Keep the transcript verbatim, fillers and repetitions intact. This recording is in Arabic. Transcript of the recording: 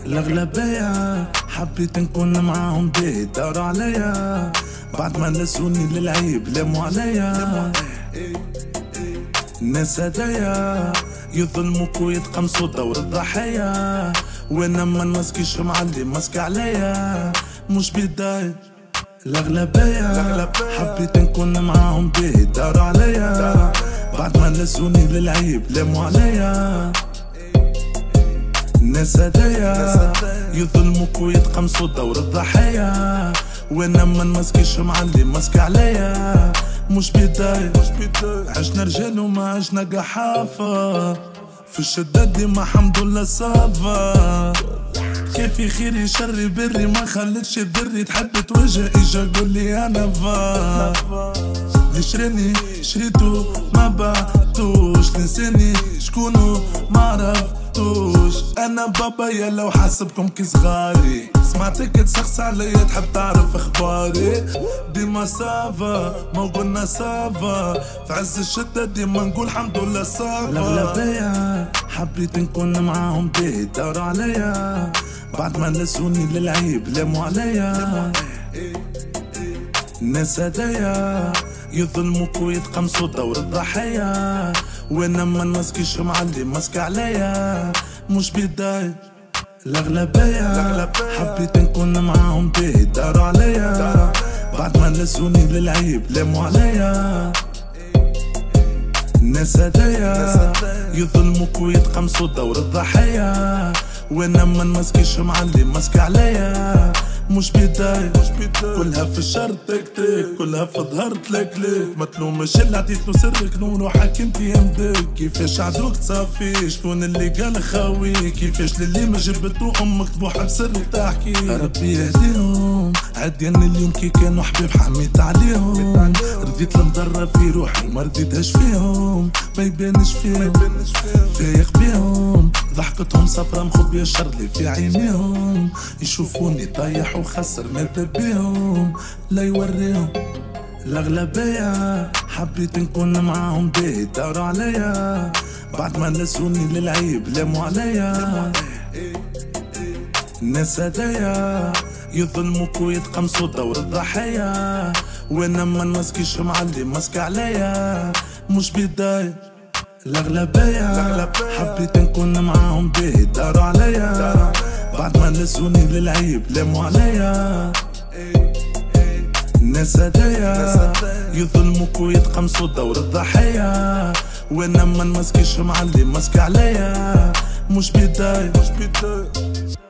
الأغلبية حبيت نكون معاهم بيه داروا عليا بعد ما نسوني للعيب لاموا عليا. الناس هدايا يظلموك ويتقمصوا دور الضحية، وانا ما نمسكيش معلي مسك عليا مش بداية. الأغلبية حبيت نكون معاهم بيه داروا عليا بعد ما نسوني للعيب لاموا عليا. الناس هدايا يظلموك ويتقمصوا دور الضحية، وانا ما نمسكيش معلي مسك عليا مش بداية. عشنا رجال وما عشنا قحافة، في الشدة ديما حمد لله صافا. كيفي خيري شري بري ما خلتش الذري تحب توجه اجا قولي انا فا. اللي شريني شريتو ما بعتوش، تنساني شكونو ما عرفتوش. انا بابا يا لو حاسبكم كي صغاري، سمعتك تسخس عليا تحب تعرف اخباري. ديما صافا ما قلنا صافا، في عز الشدة ديما نقول الحمد لله صافا. الأغلبية حبيت نكون معاهم بيه داروا عليا بعد ما نسوني للعيب لاموا عليا. الناس هدايا يظلموك ويتقمصوا دور الضحية، وانا ما نمسكيش معلي مسك عليا مش بداية. الأغلبية حبيت نكون معاهم بيه داروا عليا بعد ما نسوني للعيب لاموا عليا. الناس هدايا يظلموك ويتقمصوا دور الضحية، وانا ما نمسكيش معلي مسك عليا مش بداية. كلها في الشر تك تك، كلها في ظهر تلك لك. ما تلومش اللي عطيتلو سرك نور وحكمتي يمدك. كيفاش عدوك تصافي شكون اللي قال خاوي، كيفاش للي ما جبتو امك تبوح بسرك تحكي. ربي يهديهم عديان اليوم كي كانوا حبيب حميت عليهم. رضيت المضرة في روحي وما رضيتهاش فيهم، ما يبانش فيهم فايق بيهم. ضحكتهم صفرا مخبية الشر اللي في عينيهم، يشوفوني طايح وخسر ماذا بيهم لا يوريهم. الأغلبية حبيت نكون معاهم بيه داروا عليا بعد ما نسوني للعيب لاموا عليا. الناس هدايا يظلموك ويتقمصوا دور الضحية، وانا ما نمسكيش معلي مسك عليا مش بداية. الأغلبية حبيت نكون معاهم بيه داروا عليا بعد ما نسوني للعيب لاموا عليا. الناس هدايا يظلموك ويتقمصوا دور الضحية، وانا ما نمسكيش معلي مسك عليا مش بداية.